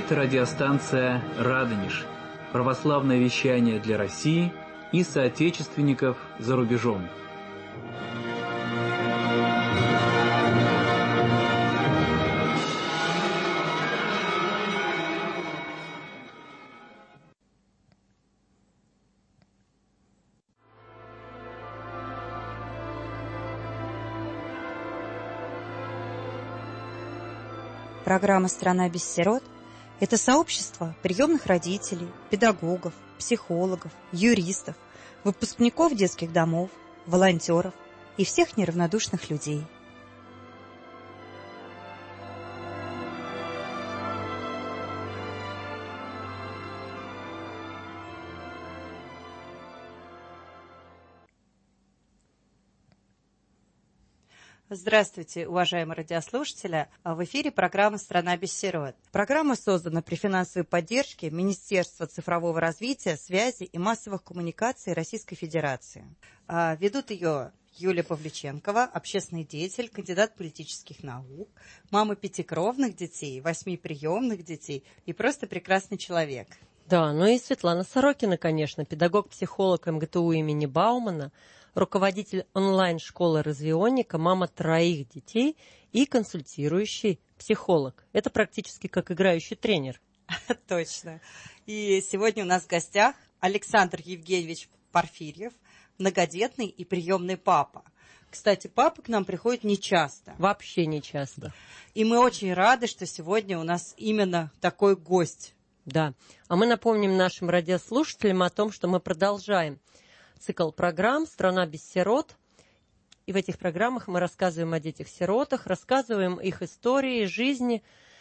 говорит радиостанция «Радонеж». Православное вещание для России и соотечественников за рубежом. Программа «Страна без сирот» – это сообщество приемных родителей, педагогов, психологов, юристов, выпускников детских домов, волонтеров и всех неравнодушных людей. Здравствуйте, уважаемые радиослушатели! В эфире программа «Страна без сирот». Программа создана при финансовой поддержке Министерства цифрового развития, связи и массовых коммуникаций Российской Федерации. Ведут ее Юлия Павлюченкова, общественный деятель, кандидат политических наук, мама 5 кровных детей, 8 приемных детей и просто прекрасный человек. Да, ну и Светлана Сорокина, конечно, педагог-психолог МГТУ имени Баумана, руководитель онлайн-школы «Развионика», мама 3 детей и консультирующий психолог. Это практически как играющий тренер. Точно. И сегодня у нас в гостях Александр Евгеньевич Порфирьев, многодетный и приемный папа. Кстати, папа к нам приходит нечасто. Вообще нечасто. И мы очень рады, что сегодня у нас именно такой гость. Да. А мы напомним нашим радиослушателям о том, что мы продолжаем цикл программ «Страна без сирот». И в этих программах мы рассказываем о детях-сиротах, рассказываем их истории жизни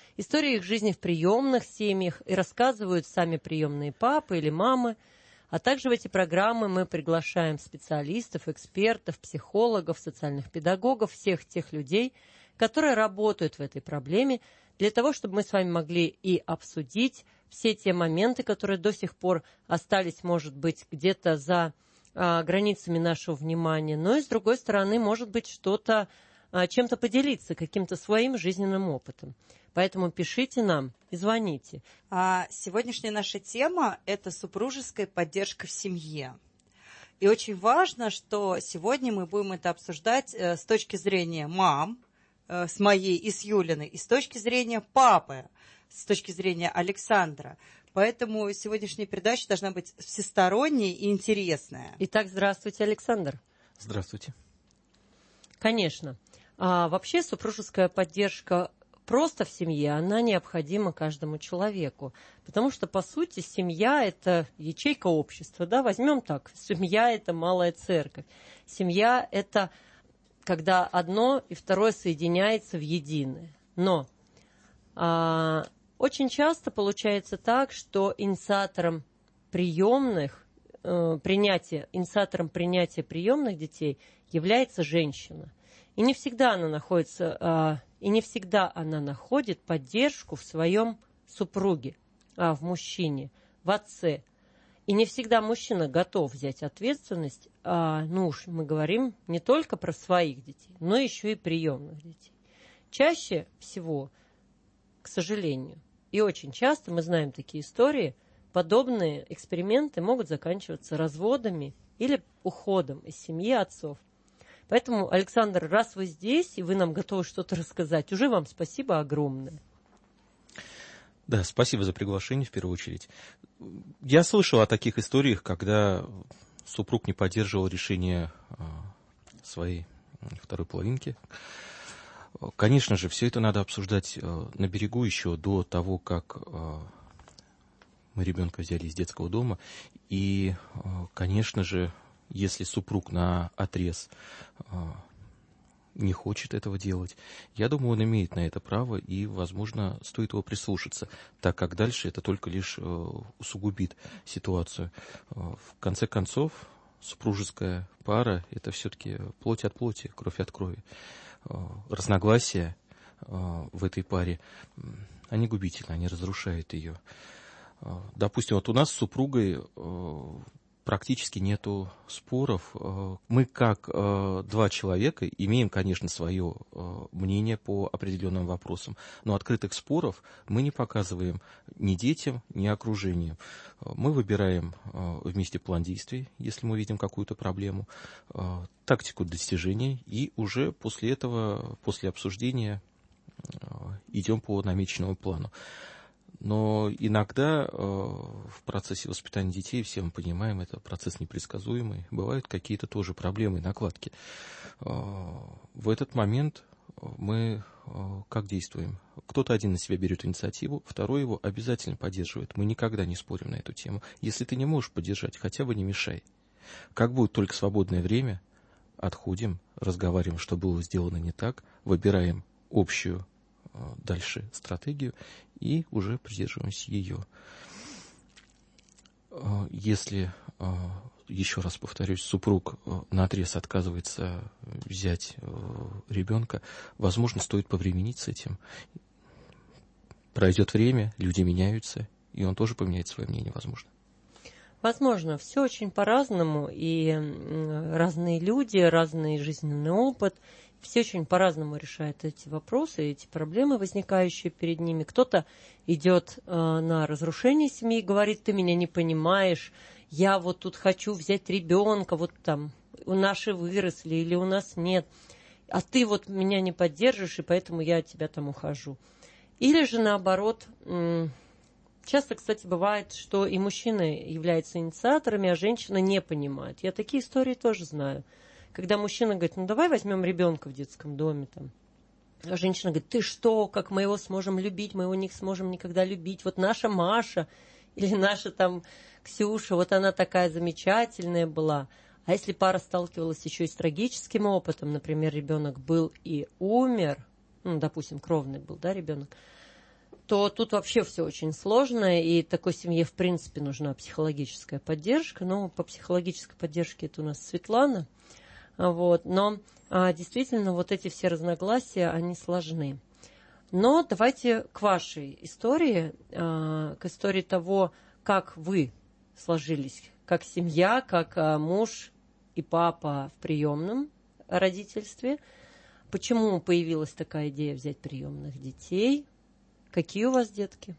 в приемных семьях, и рассказывают сами приемные папы или мамы. А также в эти программы мы приглашаем специалистов, экспертов, психологов, социальных педагогов, всех тех людей, которые работают в этой проблеме, для того, чтобы мы с вами могли и обсудить все те моменты, которые до сих пор остались, может быть, где-то за границами нашего внимания, но и, с другой стороны, может быть, что-то, чем-то поделиться, каким-то своим жизненным опытом. Поэтому пишите нам и звоните. Сегодняшняя наша тема – это супружеская поддержка в семье. И очень важно, что сегодня мы будем это обсуждать с точки зрения мам, с моей и с Юлиной, и с точки зрения папы, с точки зрения Александра. Поэтому сегодняшняя передача должна быть всесторонней и интересная. Итак, здравствуйте, Александр. Здравствуйте. Конечно. Вообще супружеская поддержка просто в семье, она необходима каждому человеку. Потому что, по сути, семья – это ячейка общества. Да? Возьмем так. Семья – это малая церковь. Семья – это когда одно и второе соединяется в единое. Но очень часто получается так, что инициатором принятия приемных детей является женщина. И не всегда она находит поддержку в своем супруге, в мужчине, в отце. И не всегда мужчина готов взять ответственность, мы говорим не только про своих детей, но еще и приемных детей. Чаще всего, к сожалению, и очень часто мы знаем такие истории, подобные эксперименты могут заканчиваться разводами или уходом из семьи отцов. Поэтому, Александр, раз вы здесь, и вы нам готовы что-то рассказать, уже вам спасибо огромное. Да, спасибо за приглашение в первую очередь. Я слышал о таких историях, когда супруг не поддерживал решение своей второй половинки. Конечно же, все это надо обсуждать на берегу еще до того, как мы ребенка взяли из детского дома. И, конечно же, если супруг наотрез не хочет этого делать, я думаю, он имеет на это право, и, возможно, стоит его прислушаться, так как дальше это только лишь усугубит ситуацию. В конце концов, супружеская пара – это все-таки плоть от плоти, кровь от крови. Разногласия в этой паре, они губительны, они разрушают ее. Допустим, вот у нас с супругой практически нету споров. Мы, как два человека, имеем, конечно, свое мнение по определенным вопросам, но открытых споров мы не показываем ни детям, ни окружению. Мы выбираем вместе план действий, если мы видим какую-то проблему, тактику достижения, и уже после этого, после обсуждения, идем по намеченному плану. Но иногда в процессе воспитания детей, все мы понимаем, это процесс непредсказуемый, бывают какие-то тоже проблемы, накладки. В этот момент мы как действуем? Кто-то один на себя берет инициативу, второй его обязательно поддерживает. Мы никогда не спорим на эту тему. Если ты не можешь поддержать, хотя бы не мешай. Как будет только свободное время, отходим, разговариваем, что было сделано не так, выбираем общую дальше стратегию и уже придерживаемся ее. Если, еще раз повторюсь, супруг наотрез отказывается взять ребенка, возможно, стоит повременить с этим. Пройдет время, люди меняются, и он тоже поменяет свое мнение, возможно. Возможно, все очень по-разному, и разные люди, разный жизненный опыт, все очень по-разному решают эти вопросы, эти проблемы, возникающие перед ними. Кто-то идет на разрушение семьи и говорит: ты меня не понимаешь, я вот тут хочу взять ребенка, вот там у наши выросли или у нас нет, а ты вот меня не поддержишь, и поэтому я от тебя там ухожу. Или же наоборот, часто, кстати, бывает, что и мужчины являются инициаторами, а женщина не понимает. Я такие истории тоже знаю. Когда мужчина говорит: ну давай возьмем ребенка в детском доме, там. А женщина говорит: ты что, как мы его сможем любить, мы его не сможем никогда любить. Вот наша Маша или наша там Ксюша, вот она такая замечательная была. А если пара сталкивалась еще и с трагическим опытом, например, ребенок был и умер, ну, допустим, кровный был, да, ребенок, то тут вообще все очень сложно, и такой семье, в принципе, нужна психологическая поддержка. Ну, по психологической поддержке это у нас Светлана. Вот. Но действительно вот эти все разногласия, они сложны. Но давайте к вашей истории, к истории того, как вы сложились, как семья, как муж и папа в приемном родительстве. Почему появилась такая идея взять приемных детей? Какие у вас детки?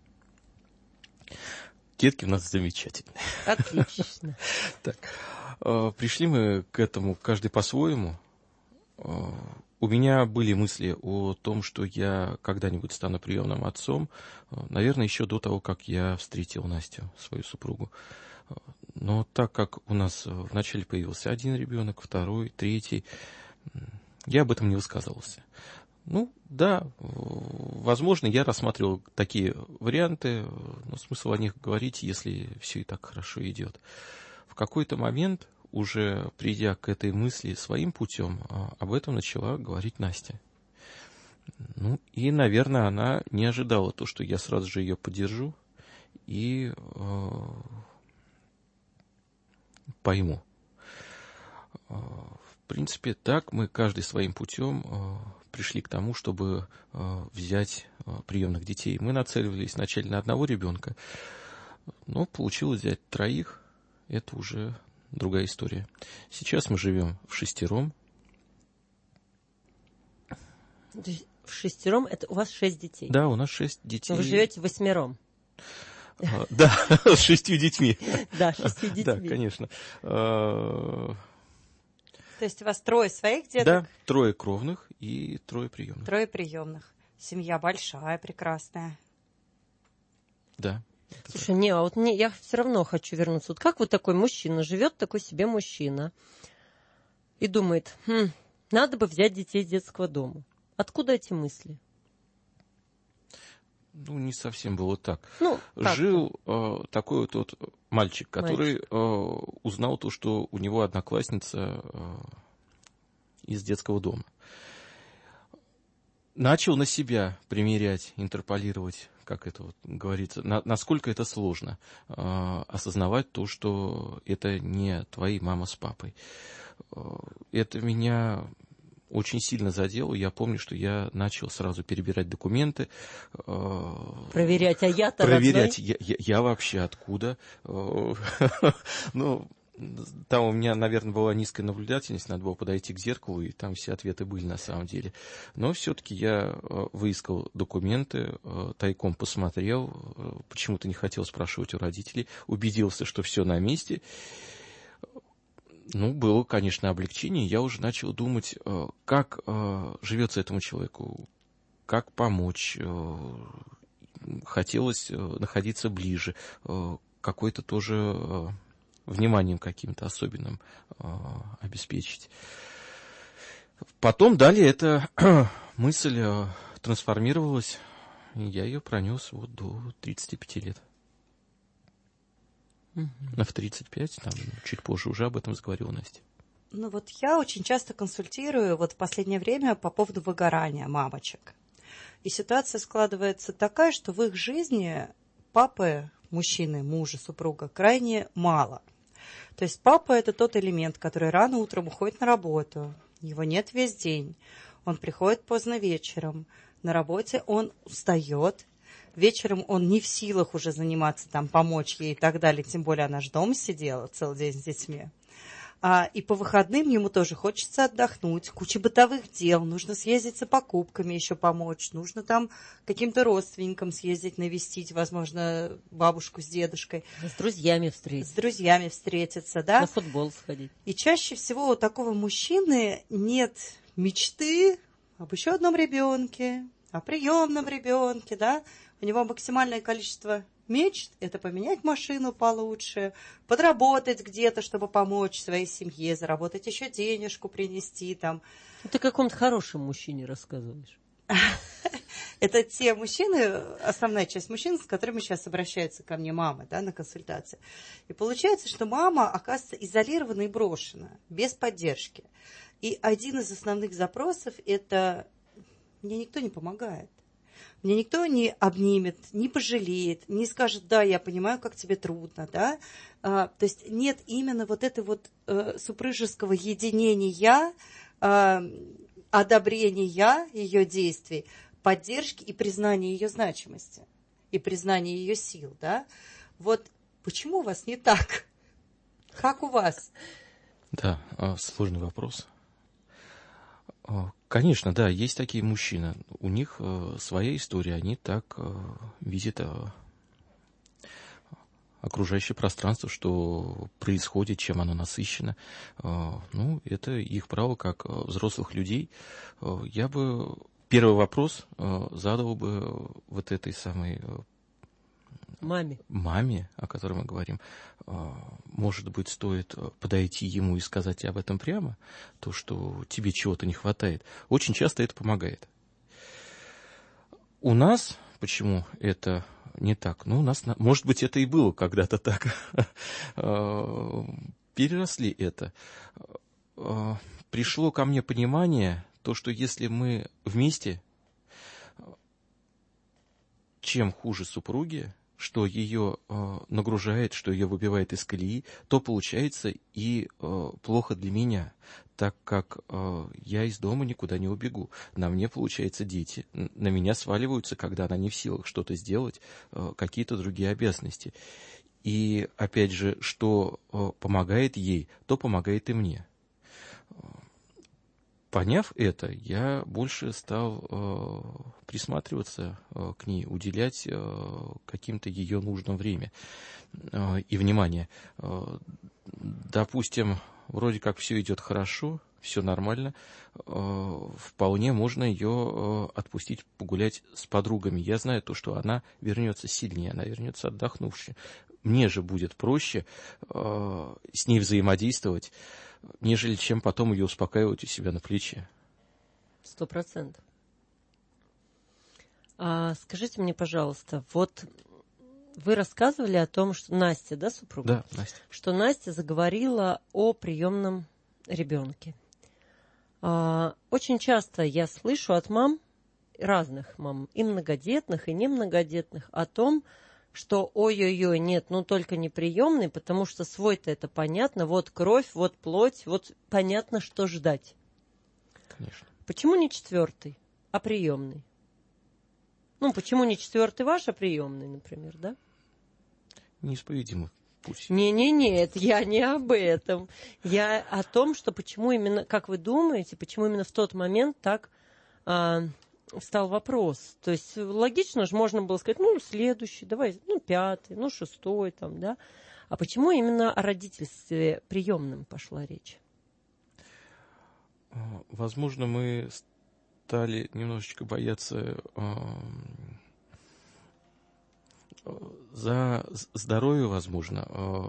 Детки у нас замечательные. Отлично. Так, пришли мы к этому каждый по-своему. У меня были мысли о том, что я когда-нибудь стану приемным отцом, наверное, еще до того, как я встретил Настю, свою супругу. Но так как у нас вначале появился один ребенок, второй, третий, я об этом не высказывался. Ну, да, возможно, я рассматривал такие варианты, но смысл о них говорить, если все и так хорошо идет. В какой-то момент, уже придя к этой мысли своим путем, об этом начала говорить Настя. Ну, и, наверное, она не ожидала то, что я сразу же ее поддержу и пойму. В принципе, так мы каждый своим путем пришли к тому, чтобы взять приемных детей. Мы нацеливались вначале на одного ребенка, но получилось взять троих. Это уже другая история. Сейчас мы живем вшестером. Вшестером? Это у вас 6 детей? Да, у нас 6 детей. Но вы живете восьмером? Да, с 6 детьми. Да, 6 детьми. Да, конечно. То есть у вас 3 своих деток? Да, 3 кровных и 3 приемных. 3 приемных. Семья большая, прекрасная. Да. Слушай, не, а вот я все равно хочу вернуться. Вот как вот такой мужчина, живет такой себе мужчина и думает: надо бы взять детей из детского дома. Откуда эти мысли? Ну, не совсем было так. Ну, жил такой вот мальчик, который узнал то, что у него одноклассница из детского дома. Начал на себя примерять, интерполировать, как это вот говорится, насколько это сложно осознавать то, что это не твои мама с папой. Это меня очень сильно задело. Я помню, что я начал сразу перебирать документы. Проверять, а я-то проверять, родной? я вообще откуда. Ну, там у меня, наверное, была низкая наблюдательность, надо было подойти к зеркалу, и там все ответы были на самом деле. Но все-таки я выискал документы, тайком посмотрел, почему-то не хотел спрашивать у родителей, убедился, что все на месте. Ну, было, конечно, облегчение. Я уже начал думать, как живется этому человеку, как помочь. Хотелось находиться ближе, какой-то тоже вниманием каким-то особенным обеспечить. Потом далее эта мысль трансформировалась, и я ее пронес вот до 35 лет. А в 35, там, чуть позже уже об этом заговорила Настя. Ну вот я очень часто консультирую вот в последнее время по поводу выгорания мамочек. И ситуация складывается такая, что в их жизни папы, мужчины, мужа, супруга крайне мало. То есть папа – это тот элемент, который рано утром уходит на работу, его нет весь день, он приходит поздно вечером, на работе он устает, вечером он не в силах уже заниматься, там, помочь ей и так далее, тем более она же дома сидела целый день с детьми. И по выходным ему тоже хочется отдохнуть, куча бытовых дел, нужно съездить за покупками еще помочь, нужно там каким-то родственникам съездить, навестить, возможно, бабушку с дедушкой. С друзьями встретиться. С друзьями встретиться, да. На футбол сходить. И чаще всего у такого мужчины нет мечты об еще одном ребенке, о приемном ребенке, да. У него максимальное количество мечт – это поменять машину получше, подработать где-то, чтобы помочь своей семье, заработать еще денежку, принести там. Ты о каком-то хорошем мужчине рассказываешь. Это те мужчины, основная часть мужчин, с которыми сейчас обращаются ко мне мамы, да, на консультации. И получается, что мама оказывается изолирована и брошена, без поддержки. И один из основных запросов – это «мне никто не помогает». Мне никто не обнимет, не пожалеет, не скажет, да, я понимаю, как тебе трудно, да. То есть нет именно вот этой вот супружеского единения, одобрения ее действий, поддержки и признания ее значимости, и признания ее сил, да. Вот почему у вас не так? Как у вас? Да, сложный вопрос. Конечно, да, есть такие мужчины. У них своя история, они так видят окружающее пространство, что происходит, чем оно насыщено. Ну, это их право как взрослых людей. Я бы первый вопрос задал бы вот этой самой маме, о которой мы говорим. Может быть, стоит подойти ему и сказать об этом прямо, то, что тебе чего-то не хватает. Очень часто это помогает. У нас, почему это не так? Ну, у нас, может быть, это и было когда-то так. Переросли это. Пришло ко мне понимание, то, что если мы вместе, чем хуже супруги, что ее нагружает, что ее выбивает из колеи, то получается и плохо для меня, так как я из дома никуда не убегу. На мне, получается, дети, на меня сваливаются, когда она не в силах что-то сделать, какие-то другие обязанности. И, опять же, что помогает ей, то помогает и мне. Поняв это, я больше стал присматриваться к ней, уделять каким-то ее нужное время и внимание. Допустим, вроде как все идет хорошо, все нормально, вполне можно ее отпустить погулять с подругами. Я знаю то, что она вернется сильнее, она вернется отдохнувшей. Мне же будет проще с ней взаимодействовать, нежели чем потом ее успокаивать у себя на плече. 100%. Скажите мне, пожалуйста, вот вы рассказывали о том, что Настя, да, супруга? Да, Настя. Что Настя заговорила о приемном ребенке. Очень часто я слышу от мам, разных мам, и многодетных, и немногодетных, о том, что ой-ой-ой, нет, ну только не приемный, потому что свой-то это понятно, вот кровь, вот плоть, вот понятно, что ждать. Конечно. Почему не 4-й, а приемный? Ну, почему не 4-й ваш, а приемный, например, да? Неисповедимый путь. Не, это я не об этом. Я о том, что почему именно, как вы думаете, почему именно в тот момент так встал вопрос. То есть логично же можно было сказать, ну, следующий, давай, ну, 5-й, ну, 6-й, там, да. А почему именно о родительстве приемном пошла речь? Возможно, мы стали немножечко бояться за здоровье, возможно.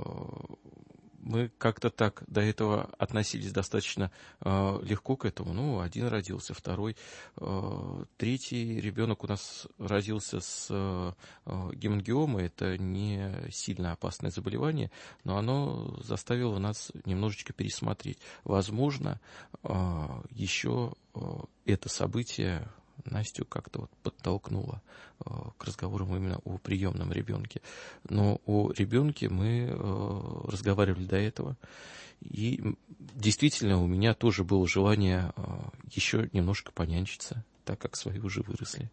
Мы как-то так до этого относились достаточно легко к этому. Ну, один родился, второй, третий ребенок у нас родился с гемангиомой. Это не сильно опасное заболевание, но оно заставило нас немножечко пересмотреть. Возможно, еще это событие Настю как-то вот подтолкнуло к разговорам именно о приемном ребенке. Но о ребенке мы разговаривали до этого. И действительно у меня тоже было желание еще немножко понянчиться, так как свои уже выросли.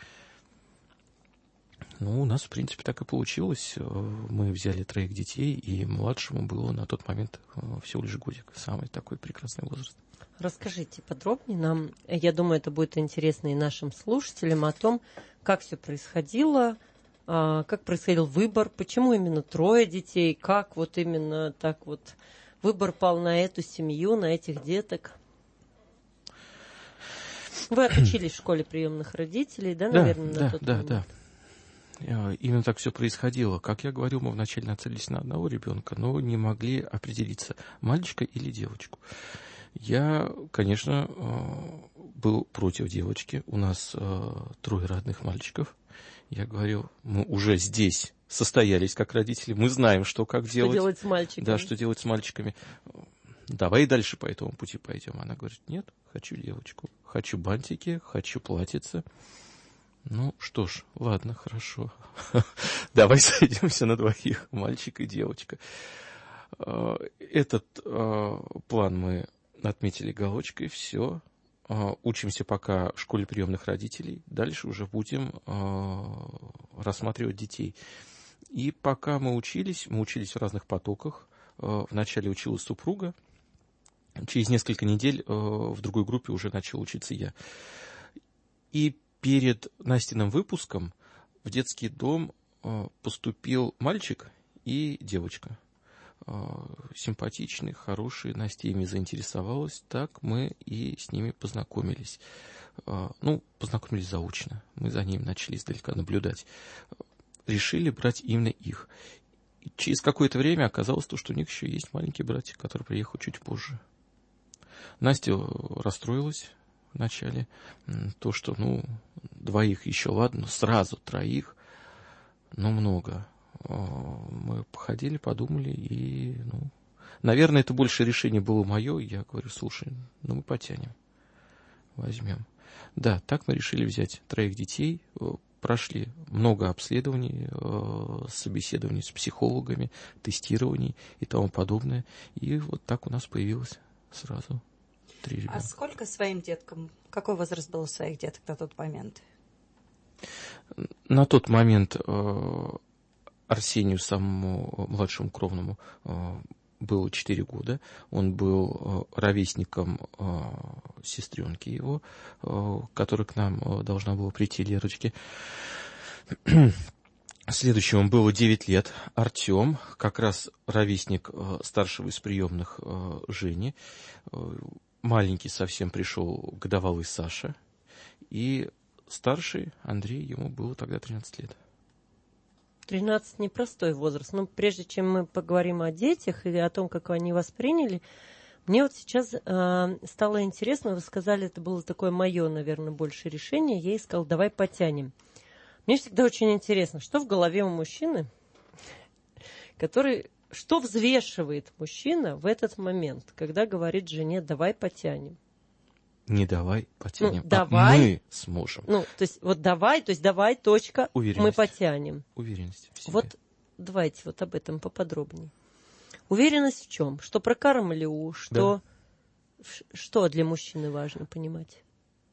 Ну, у нас, в принципе, так и получилось. Мы взяли 3 детей, и младшему было на тот момент всего лишь годик. Самый такой прекрасный возраст. Расскажите подробнее нам, я думаю, это будет интересно и нашим слушателям, о том, как все происходило, как происходил выбор, почему именно 3 детей, как вот именно так вот выбор пал на эту семью, на этих деток. Вы отучились в школе приемных родителей, да, наверное, на тот момент? Да. Именно так все происходило. Как я говорил, мы вначале нацелились на одного ребенка, но не могли определиться, мальчика или девочку. Я, конечно, был против девочки. У нас 3 родных мальчиков. Я говорил, мы уже здесь состоялись как родители, мы знаем, что делать. Что делать с мальчиками. Да, что делать с мальчиками. Давай дальше по этому пути пойдем. Она говорит, нет, хочу девочку. Хочу бантики, хочу платьице. Ну, что ж, ладно, хорошо. Давай сойдемся на 2, мальчик и девочка. Этот план мы отметили галочкой, все. Учимся пока в школе приемных родителей. Дальше уже будем рассматривать детей. И пока мы учились в разных потоках. Вначале училась супруга. Через несколько недель в другой группе уже начал учиться я. И перед Настиным выпуском в детский дом поступил мальчик и девочка. Симпатичные, хорошие. Настя ими заинтересовалась. Так мы и с ними познакомились. Познакомились заочно. Мы за ними начали издалека наблюдать. Решили брать именно их. И через какое-то время оказалось, что у них еще есть маленький братик, который приехал чуть позже. Настя расстроилась вначале. То, что, 2 еще ладно, но сразу 3, много. Мы походили, подумали, и, наверное, это больше решение было мое. Я говорю, слушай, мы потянем, возьмем. Да, так мы решили взять 3 детей, прошли много обследований, собеседований с психологами, тестирований и тому подобное. И вот так у нас появилось сразу 3 ребенка. А сколько своим деткам, какой возраст был у своих деток на тот момент? На тот момент Арсению, самому младшему кровному, было 4 года. Он был ровесником сестренки его, которая к нам должна была прийти, Лерочки. Следующему было 9 лет. Артем, как раз ровесник старшего из приемных Жени. Маленький совсем пришел годовалый Саша. И старший Андрей, ему было тогда 13 лет. 13 непростой возраст. Но прежде чем мы поговорим о детях и о том, как они восприняли, мне вот сейчас стало интересно, вы сказали, это было такое мое, наверное, больше решение. Я ей сказала, давай потянем. Мне всегда очень интересно, что в голове у мужчины, что взвешивает мужчина в этот момент, когда говорит жене, давай потянем. Не давай потянем, давай, мы сможем. То есть давай, точка, мы потянем. Уверенность в себе. Вот давайте об этом поподробнее. Уверенность в чем? Что прокормлю, что Что для мужчины важно понимать?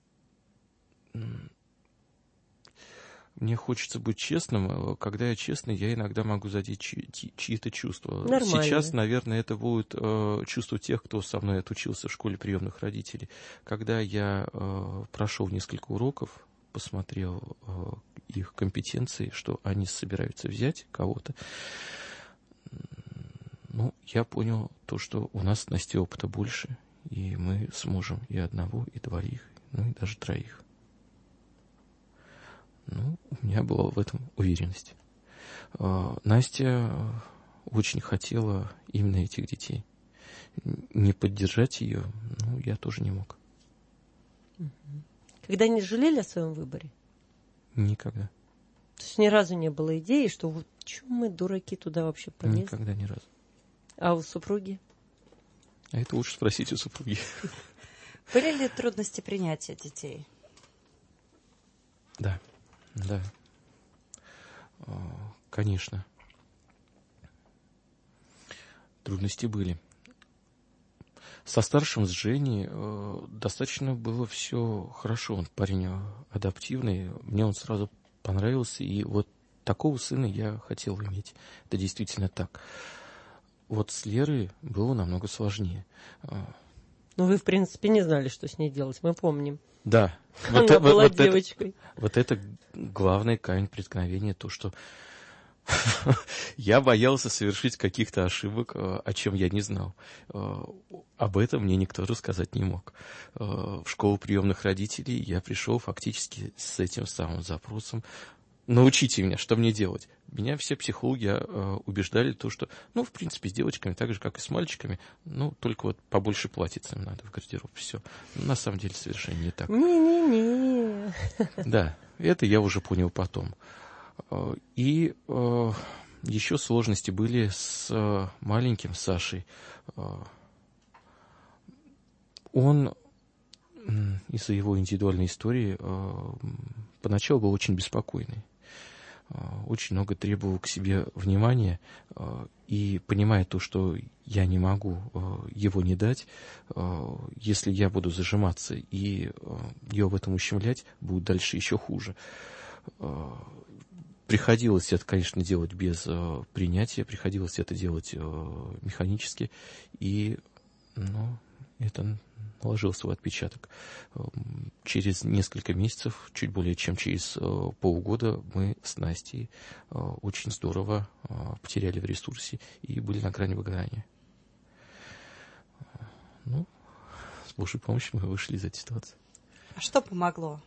Мне хочется быть честным. Когда я честный, я иногда могу задеть чьи-то чувства. Нормально. Сейчас, наверное, это будет чувство тех, кто со мной отучился в школе приемных родителей. Когда я прошел несколько уроков, посмотрел их компетенции, что они собираются взять кого-то, ну, я понял то, что у нас с Настей опыта больше, и мы сможем и одного, и двоих, ну и даже троих. Ну, у меня была в этом уверенность. Настя очень хотела именно этих детей. Не поддержать ее, ну, я тоже не мог. Когда не жалели о своем выборе? Никогда. То есть ни разу не было идеи, что вот чё мы, дураки, туда вообще полезли? Никогда, ни разу. А у супруги? А это лучше спросить у супруги. Были ли трудности принятия детей? Да, да. Конечно. Трудности были. Со старшим, с Женей, достаточно было все хорошо. Он парень адаптивный, мне он сразу понравился, и вот такого сына я хотел иметь. Это действительно так. Вот с Лерой было намного сложнее. Ну, вы, в принципе, не знали, что с ней делать, мы помним. Да. Она была девочкой. Вот это главный камень преткновения, то, что я боялся совершить каких-то ошибок, о чем я не знал. Об этом мне никто рассказать не мог. В школу приемных родителей я пришел фактически с этим самым запросом. Научите меня, что мне делать. Меня все психологи убеждали то, что, ну, в принципе, с девочками так же, как и с мальчиками, ну, только вот побольше платьиц им надо в гардероб. Все. На самом деле совершенно не так. Не-не-не. Да, это я уже понял потом. И еще сложности были с маленьким Сашей. Он из-за его индивидуальной истории поначалу был очень беспокойный. Очень много требовал к себе внимания, и понимая то, что я не могу его не дать, если я буду зажиматься и ее в этом ущемлять, будет дальше еще хуже. Приходилось это, конечно, делать без принятия, приходилось это делать механически, и это наложил свой отпечаток. Через несколько месяцев, чуть более чем через полгода, мы с Настей очень здорово потеряли в ресурсе и были на грани выгорания. С Божьей помощью мы вышли из этой ситуации. А что помогло?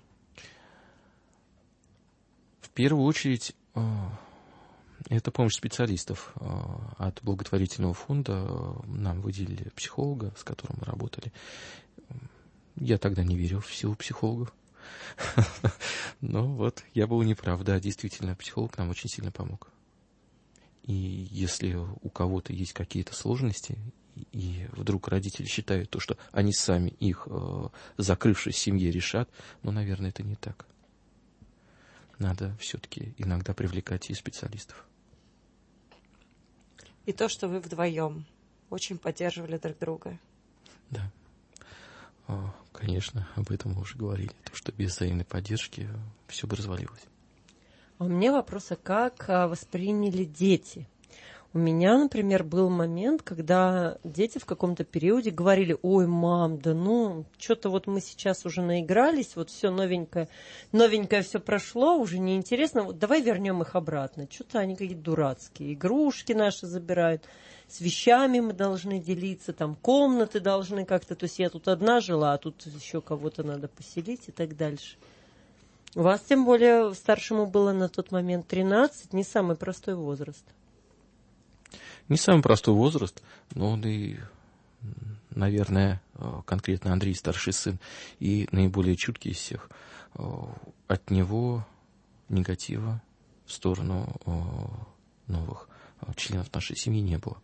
В первую очередь, это помощь специалистов. От благотворительного фонда нам выделили психолога, с которым мы работали. Я тогда не верил в силу психологов. Но вот я был неправ. Да, действительно, психолог нам очень сильно помог. И если у кого-то есть какие-то сложности, и вдруг родители считают то, что они сами их, закрывшись в семье, решат, наверное, это не так. Надо все-таки иногда привлекать и специалистов. И то, что вы вдвоем очень поддерживали друг друга. Да. Конечно, об этом мы уже говорили. То, что без взаимной поддержки все бы развалилось. А у меня вопрос, а как восприняли дети? У меня, например, был момент, когда дети в каком-то периоде говорили: ой, мам, да что-то вот мы сейчас уже наигрались, вот все новенькое все прошло, уже неинтересно, вот давай вернем их обратно. Что-то они какие-то дурацкие, игрушки наши забирают, с вещами мы должны делиться, там комнаты должны как-то, то есть я тут одна жила, а тут еще кого-то надо поселить и так дальше. У вас, тем более, старшему было на тот момент 13, не самый простой возраст. Не самый простой возраст, но он и, наверное, конкретно Андрей, старший сын, и наиболее чуткий из всех. От него негатива в сторону новых членов нашей семьи не было.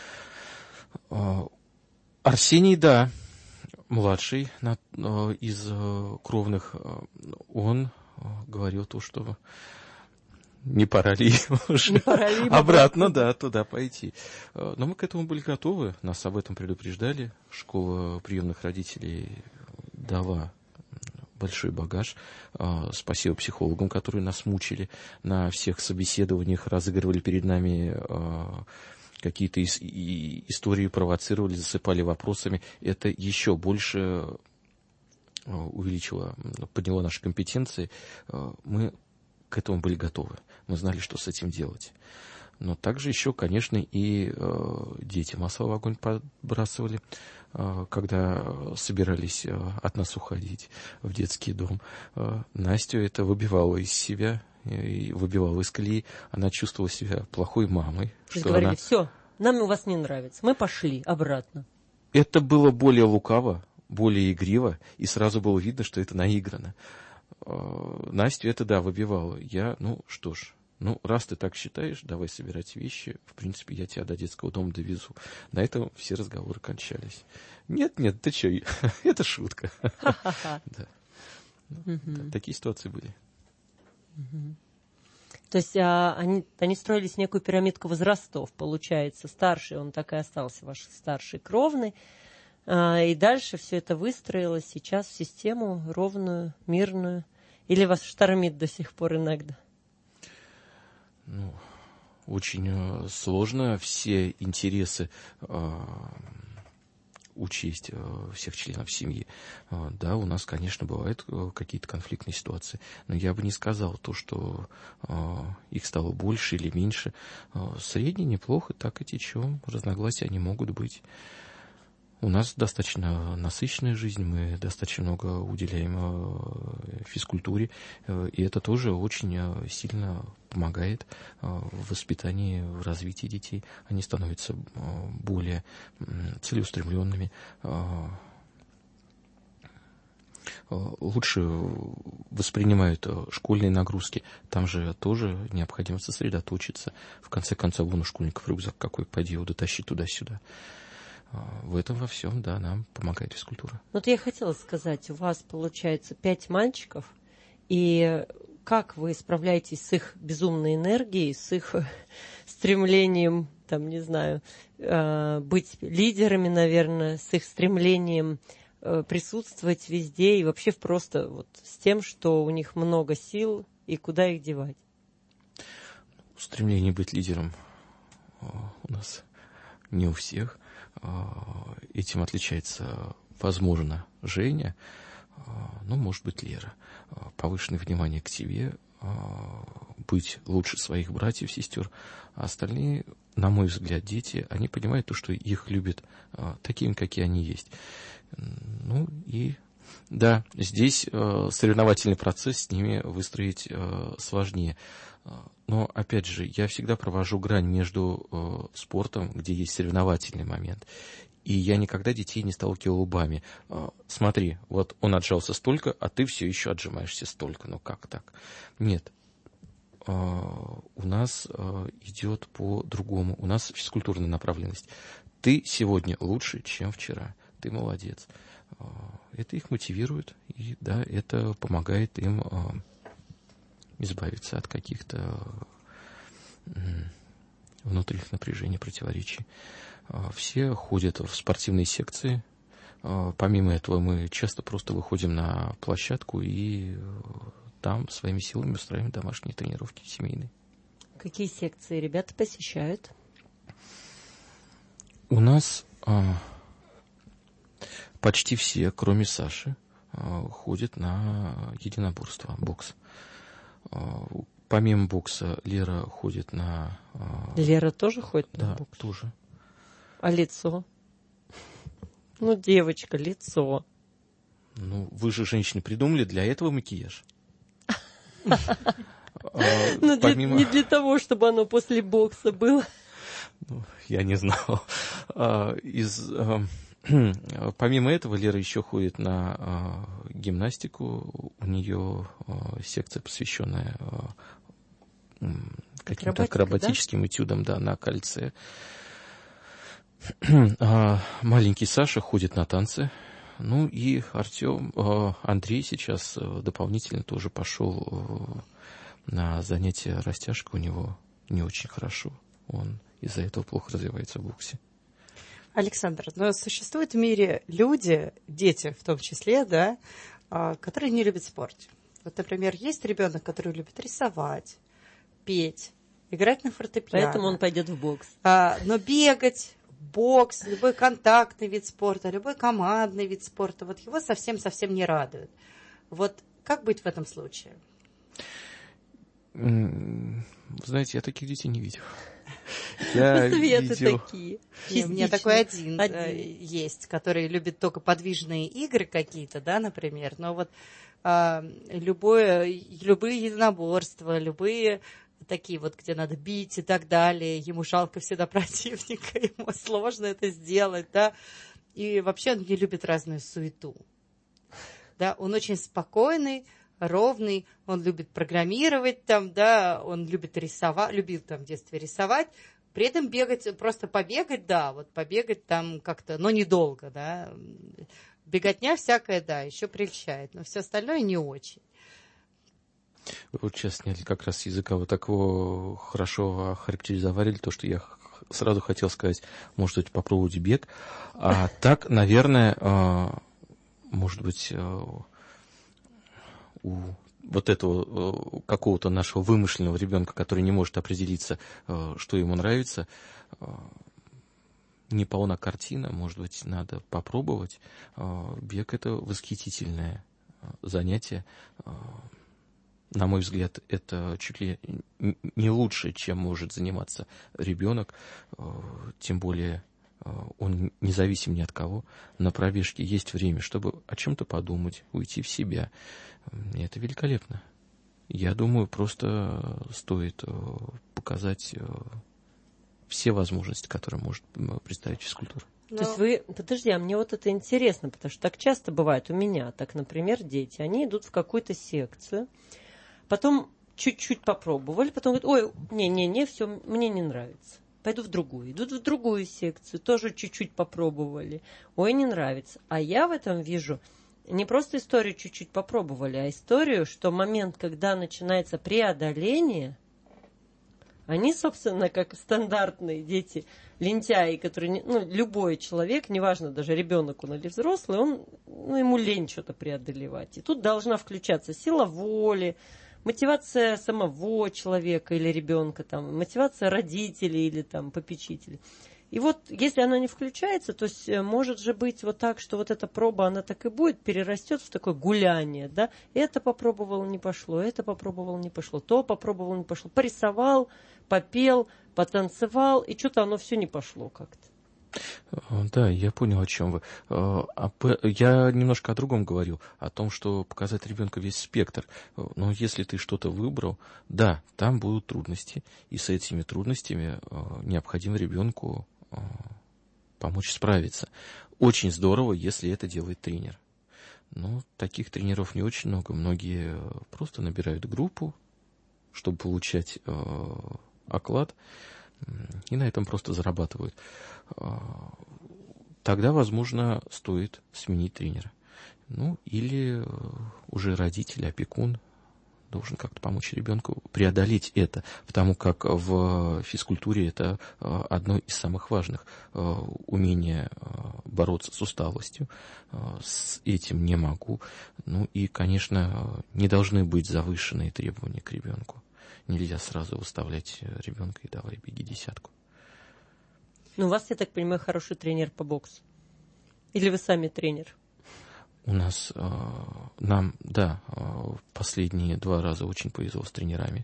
Арсений, да, младший из кровных, он говорил то, что не пора ли уже обратно, да, туда пойти. Но мы к этому были готовы, нас об этом предупреждали. Школа приемных родителей дала большой багаж. Спасибо психологам, которые нас мучили на всех собеседованиях, разыгрывали перед нами какие-то истории, провоцировали, засыпали вопросами. Это еще больше увеличило, подняло наши компетенции. Мы к этому были готовы. Мы знали, что с этим делать. Но также еще, конечно, и дети масло в огонь подбрасывали, когда собирались от нас уходить в детский дом. Настю это выбивало из себя, и выбивало из колеи. Она чувствовала себя плохой мамой. Что говорили, все, нам у вас не нравится, мы пошли обратно. Это было более лукаво, более игриво, и сразу было видно, что это наиграно. Настю это, да, выбивало. Я, что ж, раз ты так считаешь, давай собирать вещи. В принципе, я тебя до детского дома довезу. На этом все разговоры кончались. Нет, ты что, это шутка. Такие ситуации были. То есть они строились в некую пирамидку возрастов, получается. Старший, он так и остался, ваш старший кровный. И дальше все это выстроилось сейчас в систему ровную, мирную. Или вас штормит до сих пор иногда? Очень сложно все интересы учесть всех членов семьи. Да, у нас, конечно, бывают какие-то конфликтные ситуации, но я бы не сказал то, что их стало больше или меньше. Средне, неплохо, так и течем. Разногласия они могут быть. У нас достаточно насыщенная жизнь, мы достаточно много уделяем физкультуре, и это тоже очень сильно помогает в воспитании, в развитии детей. Они становятся более целеустремленными, лучше воспринимают школьные нагрузки. Там же тоже необходимо сосредоточиться. В конце концов, вон у школьников рюкзак какой, пойди его дотащи туда-сюда. В этом во всем, да, нам помогает физкультура. Вот я хотела сказать, у вас получается 5 мальчиков, и как вы справляетесь с их безумной энергией, с их стремлением, быть лидерами, наверное, с их стремлением присутствовать везде и вообще просто с тем, что у них много сил и куда их девать? Стремление быть лидером у нас не у всех. Этим отличается, возможно, Женя, может быть, Лера. Повышенное внимание к себе, быть лучше своих братьев, сестер. А остальные, на мой взгляд, дети, они понимают то, что их любят такими, какие они есть. И да, здесь соревновательный процесс с ними выстроить сложнее. Но, опять же, я всегда провожу грань между спортом, где есть соревновательный момент, и я никогда детей не сталкивал лбами. Смотри, вот он отжался столько, а ты все еще отжимаешься столько. Как так? Нет. У нас идет по-другому. У нас физкультурная направленность. Ты сегодня лучше, чем вчера. Ты молодец. Это их мотивирует, и да, это помогает им избавиться от каких-то внутренних напряжений, противоречий. Все ходят в спортивные секции. Помимо этого мы часто просто выходим на площадку и там своими силами устраиваем домашние тренировки семейные. Какие секции ребята посещают? У нас почти все, кроме Саши, ходят на единоборство, бокс. Помимо бокса Лера ходит на... Лера тоже ходит на бокс? Да, тоже. А лицо? Девочка, лицо. Вы же, женщины, придумали для этого макияж. Не для того, чтобы оно после бокса было. Я не знал. Помимо этого, Лера еще ходит на гимнастику. У нее секция, посвященная каким-то акробатическим этюдам, на кольце. Маленький Саша ходит на танцы. И Андрей сейчас дополнительно тоже пошел на занятия растяжкой у него не очень хорошо. Он из-за этого плохо развивается в боксе. Александр, но существуют в мире люди, дети в том числе, да, которые не любят спорт. Вот, например, есть ребенок, который любит рисовать, петь, играть на фортепиано. Поэтому он пойдет в бокс. Но бегать, бокс, любой контактный вид спорта, любой командный вид спорта, вот его совсем-совсем не радует. Вот как быть в этом случае? Вы знаете, я таких детей не видел. Советы такие. У меня такой один есть, который любит только подвижные игры какие-то, да, например, но вот любые единоборства, любые такие вот, где надо бить и так далее, ему жалко всегда противника, ему сложно это сделать, да, и вообще он не любит разную суету, да, он очень спокойный, ровный, он любит программировать там, да, он любит рисовать, любил там в детстве рисовать, при этом бегать, просто побегать, да, вот побегать там как-то, но недолго, да, беготня всякая, да, еще прельщает, но все остальное не очень. Вы вот сейчас сняли как раз с языка вот такого хорошо охарактеризовали то, что я сразу хотел сказать, может быть, попробовать бег, а так, наверное, может быть, у вот этого какого-то нашего вымышленного ребенка, который не может определиться, что ему нравится, не полна картина, может быть, надо попробовать. Бег — это восхитительное занятие. На мой взгляд, это чуть ли не лучше, чем может заниматься ребенок, тем более он независим ни от кого. На пробежке есть время, чтобы о чем-то подумать, уйти в себя. И это великолепно. Я думаю, просто стоит показать все возможности, которые может представить физкультура. То есть вы, подожди, а мне вот это интересно, потому что так часто бывает у меня, так, например, дети, они идут в какую-то секцию, потом чуть-чуть попробовали, потом говорят, ой, не, все, мне не нравится. Пойду в другую. Идут в другую секцию, тоже чуть-чуть попробовали. Ой, не нравится. А я в этом вижу не просто историю чуть-чуть попробовали, а историю, что момент, когда начинается преодоление, они, собственно, как стандартные дети, лентяи, которые, любой человек, неважно, даже ребенок он или взрослый, ему лень что-то преодолевать. И тут должна включаться сила воли, мотивация самого человека или ребенка, там, мотивация родителей или там, попечителей. И вот если она не включается, то есть может же быть вот так, что вот эта проба, она так и будет, перерастет в такое гуляние, да, это попробовал, не пошло, это попробовал, не пошло, то попробовал, не пошло, порисовал, попел, потанцевал, и что-то оно все не пошло как-то. Да, я понял, о чем вы. Я немножко о другом говорил, о том, что показать ребенку весь спектр. Но если ты что-то выбрал, да, там будут трудности, и с этими трудностями необходимо ребенку помочь справиться. Очень здорово, если это делает тренер. Но таких тренеров не очень много. Многие просто набирают группу, чтобы получать оклад, и на этом просто зарабатывают. Тогда, возможно, стоит сменить тренера. Или уже родитель, опекун должен как-то помочь ребенку преодолеть это, потому как в физкультуре это одно из самых важных. Умение бороться с усталостью, с этим не могу. И, конечно, не должны быть завышенные требования к ребенку. Нельзя сразу выставлять ребенка и давай беги десятку. У вас, я так понимаю, хороший тренер по боксу. Или вы сами тренер? У нас, нам, да, последние 2 раза очень повезло с тренерами.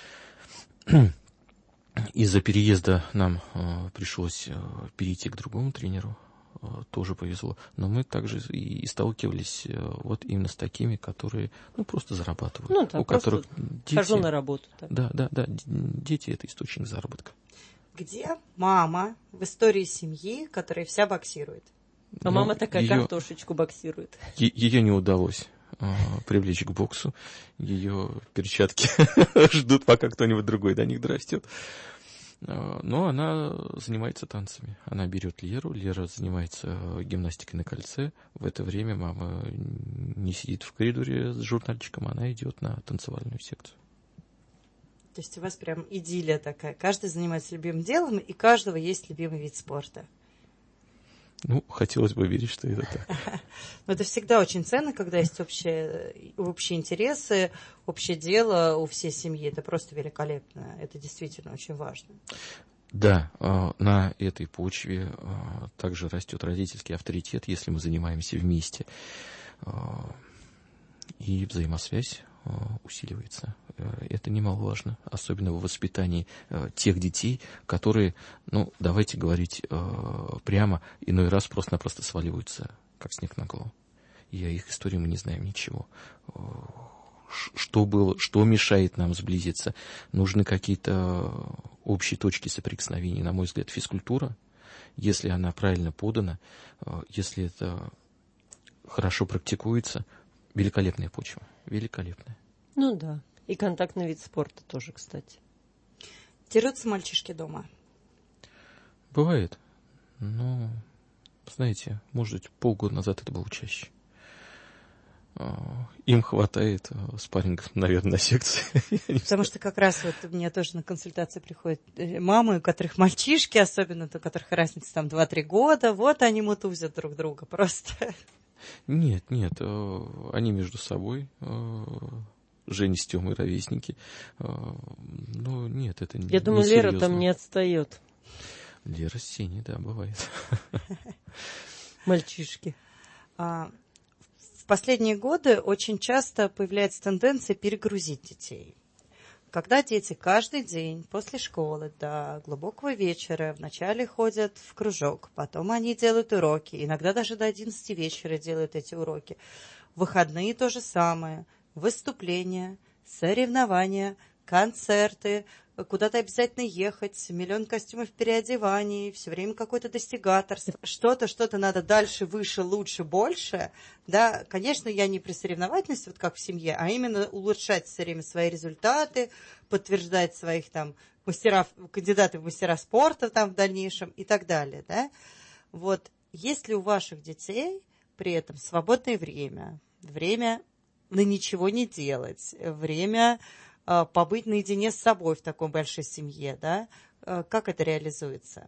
Из-за переезда нам пришлось перейти к другому тренеру. Тоже повезло. Но мы также и сталкивались вот именно с такими, которые просто зарабатывают. Да, у которых дети... хожу на работу. Так. Да. Дети — это источник заработка. Где мама в истории семьи, которая вся боксирует? А мама такая картошечку боксирует. Ее не удалось привлечь к боксу. Ее перчатки ждут, пока кто-нибудь другой до них дорастет. Но она занимается танцами. Она берет Леру. Лера занимается гимнастикой на кольце. В это время мама не сидит в коридоре с журнальчиком, она идет на танцевальную секцию. То есть у вас прям идиллия такая. Каждый занимается любимым делом, и у каждого есть любимый вид спорта. Ну, хотелось бы верить, что это так. Но это всегда очень ценно, когда есть общие интересы, общее дело у всей семьи. Это просто великолепно. Это действительно очень важно. Да, на этой почве также растет родительский авторитет, если мы занимаемся вместе. И взаимосвязь усиливается. Это немаловажно, особенно в воспитании тех детей, которые, ну, давайте говорить прямо, иной раз просто-напросто сваливаются, как снег на голову. И о их истории мы не знаем ничего. Что было, что мешает нам сблизиться? Нужны какие-то общие точки соприкосновения. На мой взгляд, физкультура, если она правильно подана, если это хорошо практикуется, великолепная почва. Великолепная. Ну да. И контактный вид спорта тоже, кстати. Дерутся мальчишки дома? Бывает. Но, знаете, может быть, полгода назад это было чаще. Им хватает спаррингов, наверное, на секции. Потому что как раз вот у меня тоже на консультации приходят мамы, у которых мальчишки, особенно у которых разница там 2-3 года, вот они мутузят друг друга просто. Нет, они между собой, Женя с Тёмой ровесники. Но нет, это не Я думаю, серьезно. Лера там не отстает. Лера с Сеней, да, бывает. Мальчишки. В последние годы очень часто появляется тенденция перегрузить детей. Когда дети каждый день после школы до глубокого вечера вначале ходят в кружок, потом они делают уроки, иногда даже до 11 вечера делают эти уроки. В выходные то же самое. Выступления, соревнования, концерты, куда-то обязательно ехать, миллион костюмов переодеваний, все время какое-то достигаторство. Что-то надо дальше, выше, лучше, больше. Да, конечно, я не при соревновательности, вот как в семье, а именно улучшать все время свои результаты, подтверждать своих там кандидатов в мастера спорта там в дальнейшем и так далее. Да? Вот, есть ли у ваших детей при этом свободное время на ничего не делать, время побыть наедине с собой в такой большой семье, да? Как это реализуется?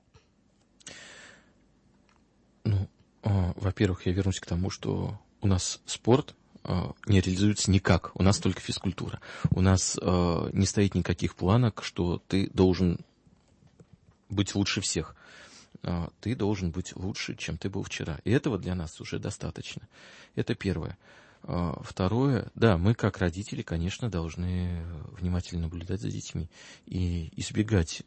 Ну, во-первых, я вернусь к тому, что у нас спорт не реализуется никак. У нас только физкультура. У нас не стоит никаких планок, что ты должен быть лучше всех. Ты должен быть лучше, чем ты был вчера. И этого для нас уже достаточно. Это первое. Второе, да, мы как родители, конечно, должны внимательно наблюдать за детьми и избегать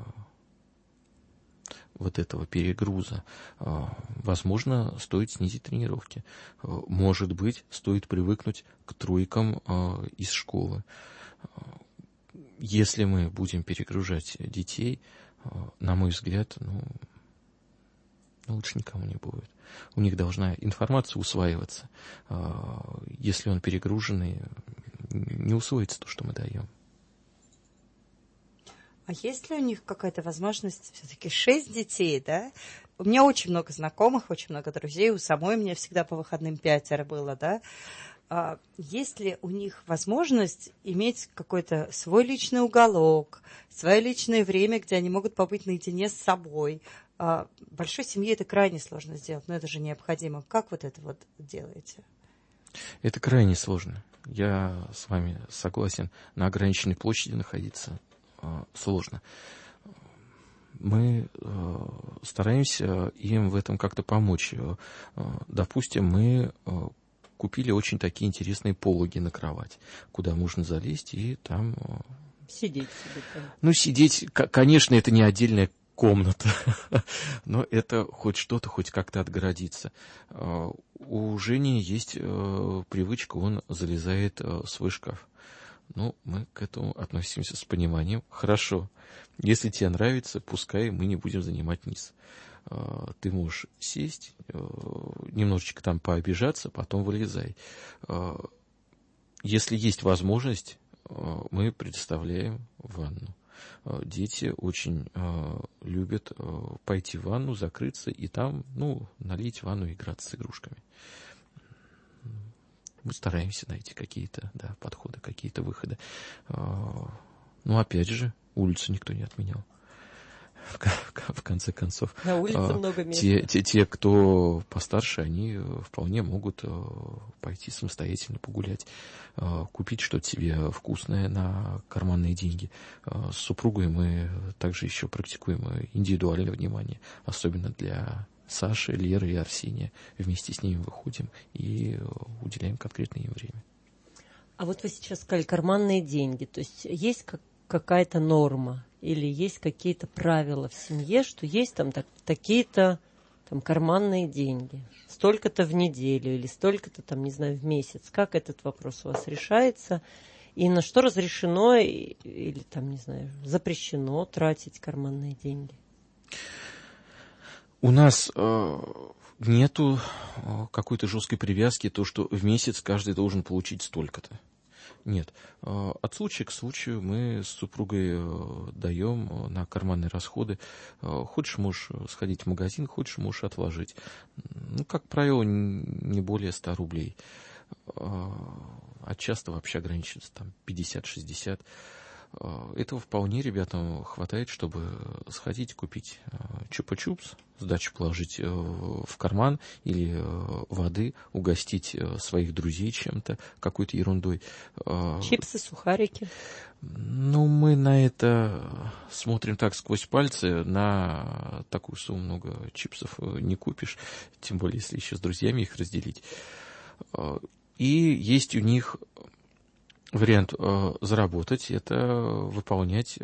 вот этого перегруза. Возможно, стоит снизить тренировки. Может быть, стоит привыкнуть к тройкам из школы. Если мы будем перегружать детей, на мой взгляд, лучше никому не будет. У них должна информация усваиваться. Если он перегруженный, не усвоится то, что мы даем. А есть ли у них какая-то возможность, все-таки 6 детей, да? У меня очень много знакомых, очень много друзей, у самой меня всегда по выходным 5 было, да? Есть ли у них возможность иметь какой-то свой личный уголок, свое личное время, где они могут побыть наедине с собой? В большой семье это крайне сложно сделать, но это же необходимо. Как вот это вот делаете? Это крайне сложно. Я с вами согласен. На ограниченной площади находиться сложно. Мы стараемся им в этом как-то помочь. Допустим, мы купили очень такие интересные пологи на кровать, куда можно залезть и там... Сидеть себе там. Ну, сидеть, конечно, это не отдельная комната, но это хоть что-то, хоть как-то отгородиться. У Жени есть привычка, он залезает в свой шкаф. Ну, мы к этому относимся с пониманием. Хорошо, если тебе нравится, пускай мы не будем занимать низ. Ты можешь сесть, немножечко там пообижаться, потом вылезай. Если есть возможность, мы предоставляем ванну. Дети очень любят пойти в ванну, закрыться и там, налить ванну и играться с игрушками. Мы стараемся найти какие-то подходы, какие-то выходы. Ну, опять же, улицу никто не отменял. В конце концов. На улице много места. Те, кто постарше, они вполне могут пойти самостоятельно погулять, купить что-то себе вкусное на карманные деньги. С супругой мы также еще практикуем индивидуальное внимание, особенно для Саши, Леры и Арсения. Вместе с ними выходим и уделяем конкретное им время. А вот вы сейчас сказали карманные деньги. То есть есть какая-то норма или есть какие-то правила в семье, что есть там такие-то там карманные деньги, столько-то в неделю или столько-то там, не знаю, в месяц. Как этот вопрос у вас решается? И на что разрешено или там, не знаю, запрещено тратить карманные деньги? У нас нету какой-то жесткой привязки, то, что в месяц каждый должен получить столько-то. Нет. От случая к случаю мы с супругой даем на карманные расходы. Хочешь, можешь сходить в магазин, хочешь, можешь отложить. Ну, как правило, не более 100 рублей. А часто вообще ограничивается там 50-60. Этого вполне ребятам хватает, чтобы сходить купить чупа-чупс, сдачу положить в карман или воды, угостить своих друзей чем-то, какой-то ерундой. Чипсы, сухарики. Ну, мы на это смотрим так сквозь пальцы. На такую сумму много чипсов не купишь, тем более, если еще с друзьями их разделить. И есть у них вариант заработать, это выполнять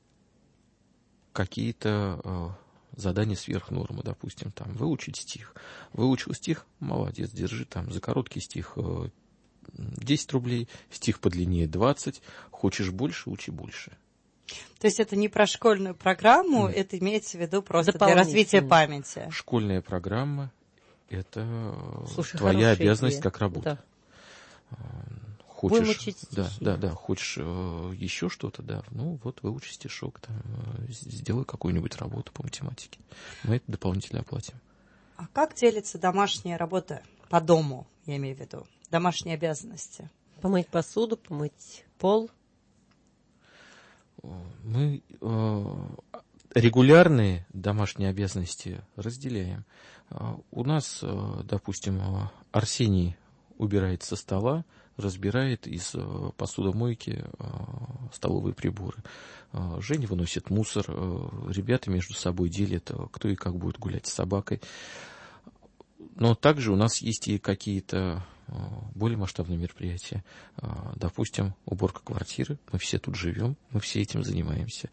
какие-то задания сверх нормы, допустим, там, выучить стих. Выучил стих, молодец, держи там за короткий стих 10 рублей, стих подлиннее 20, хочешь больше, учи больше. То есть это не про школьную программу, это имеется в виду просто для развития памяти. Школьная программа — это твоя обязанность как работа. Да. Хочешь, да, хочешь еще что-то, да, ну вот выучи стишок, там, сделай какую-нибудь работу по математике. Мы это дополнительно оплатим. А как делится домашняя работа по дому, я имею в виду, домашние обязанности? Помыть посуду, помыть пол. Мы регулярные домашние обязанности разделяем. У нас, допустим, Арсений убирает со стола, разбирает из посудомойки столовые приборы. Женя выносит мусор. Ребята между собой делят, кто и как будет гулять с собакой. Но также у нас есть и какие-то более масштабные мероприятия. Допустим, уборка квартиры. Мы все тут живем, мы все этим занимаемся.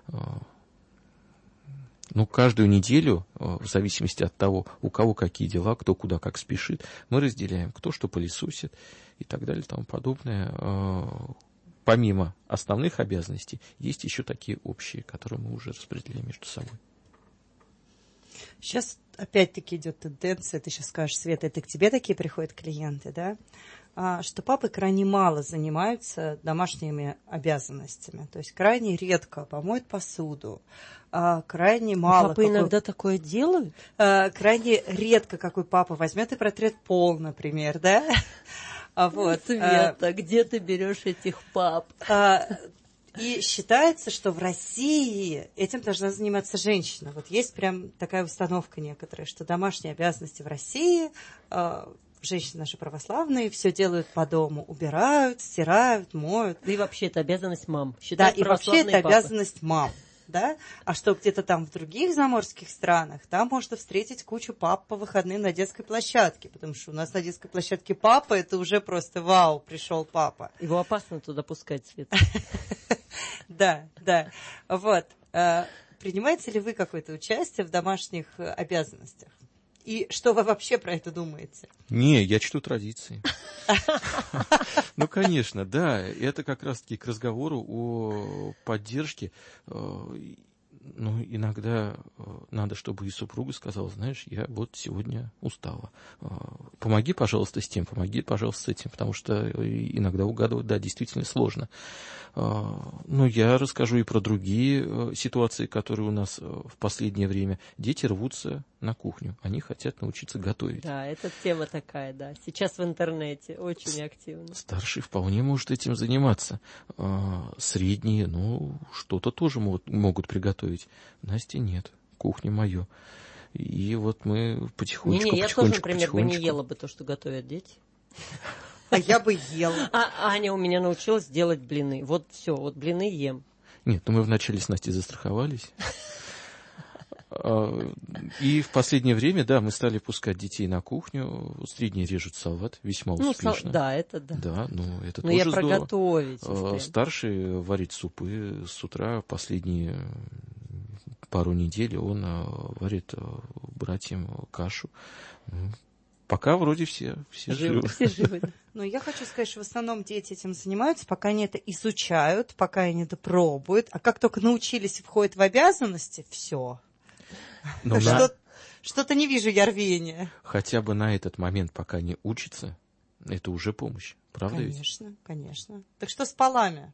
Ну, каждую неделю, в зависимости от того, у кого какие дела, кто куда как спешит, мы разделяем, кто что пылесосит и так далее и тому подобное. Помимо основных обязанностей, есть еще такие общие, которые мы уже распределяем между собой. Сейчас опять-таки идет тенденция, ты сейчас скажешь, Света, это к тебе такие приходят клиенты, да? Что папы крайне мало занимаются домашними обязанностями. То есть крайне редко помоют посуду, крайне мало. Папы иногда такое делают? Крайне редко какой папа возьмет и протрет пол, например, да? Вот. Света, где ты берешь этих пап? И считается, что в России этим должна заниматься женщина. Вот есть прям такая установка некоторая, что домашние обязанности в России, женщины наши православные, все делают по дому, убирают, стирают, моют. Да и вообще это обязанность мам. Да, и вообще это обязанность мам. Да? А что где-то там в других заморских странах, там можно встретить кучу пап по выходным на детской площадке, потому что у нас на детской площадке папа, это уже просто вау, пришел папа. Его опасно туда пускать, Света. Да, да. Вот. Принимаете ли вы какое-то участие в домашних обязанностях? И что вы вообще про это думаете? Не, я чту традиции. Ну, конечно, да. Это как раз-таки к разговору о поддержке. Ну, иногда надо, чтобы и супруга сказала, знаешь, я вот сегодня устала. Помоги, пожалуйста, с тем, помоги, пожалуйста, с этим, потому что иногда угадывать, да, действительно сложно. Но я расскажу и про другие ситуации, которые у нас в последнее время. Дети рвутся на кухню, они хотят научиться готовить. Да, это тема такая, да. Сейчас в интернете очень активно. Старший вполне может этим заниматься. Средние, что-то тоже могут приготовить. Насте нет, кухня мое. И вот мы потихонечку, я тоже, например, бы не ела бы то, что готовят дети. А я бы ела. А Аня у меня научилась делать блины. Вот все, вот блины ем. Нет, мы вначале с Настей застраховались. И в последнее время, да, мы стали пускать детей на кухню. Средние режут салат весьма успешно. Да, это да. Да, это Но тоже я про здорово. готовить. Старший варит супы с утра. Последние пару недель он варит братьям кашу. Пока вроде все живы. Все живы. Но я хочу сказать, что в основном дети этим занимаются, пока они это изучают, пока они это пробуют. А как только научились и входят в обязанности, все. Что-то не вижу я рвения. Хотя бы на этот момент, пока не учатся, это уже помощь. Правда ведь? Конечно, конечно. Так что с полами?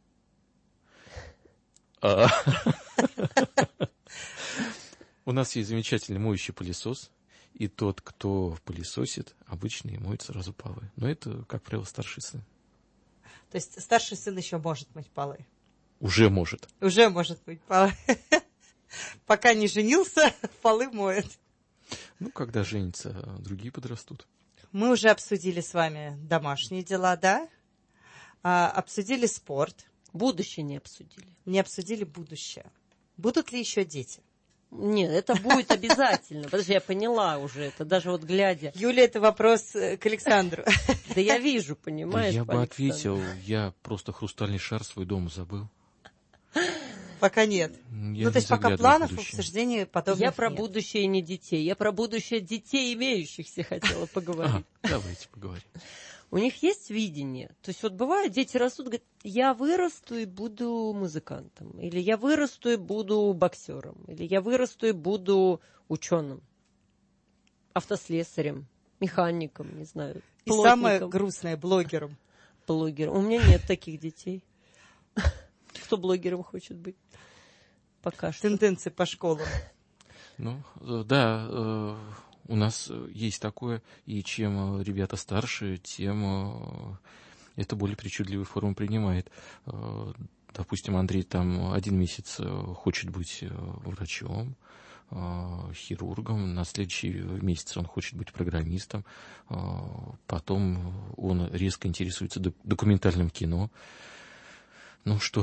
У нас есть замечательный моющий пылесос. И тот, кто пылесосит, обычно и моет сразу полы. Но это, как правило, старший сын. То есть старший сын еще может мыть полы? Уже может. Уже может мыть полы. Пока не женился, полы моет. Когда женится, другие подрастут. Мы уже обсудили с вами домашние дела, да? Обсудили спорт. Будущее не обсудили. Не обсудили будущее. Будут ли еще дети? Нет, это будет обязательно. Подожди, я поняла уже это, даже вот глядя. Юля, это вопрос к Александру. Да я вижу, понимаешь? Я бы ответил, я просто хрустальный шар свой дома забыл. Пока нет. То есть пока планов в обсуждении подобных Я про будущее не детей, я про будущее детей, имеющихся, хотела поговорить. Давайте поговорим. У них есть видение? То есть вот бывает, дети растут, говорят, я вырасту и буду музыкантом, или я вырасту и буду боксером, или я вырасту и буду ученым, автослесарем, механиком, не знаю, и самое грустное, блогером. Блогером. У меня нет таких детей. Кто блогером хочет быть? Пока что. Тенденции по школам. Да, у нас есть такое, и чем ребята старше, тем это более причудливые формы принимает. Допустим, Андрей там 1 месяц хочет быть врачом, хирургом, на следующий месяц он хочет быть программистом, потом он резко интересуется документальным кино. Что...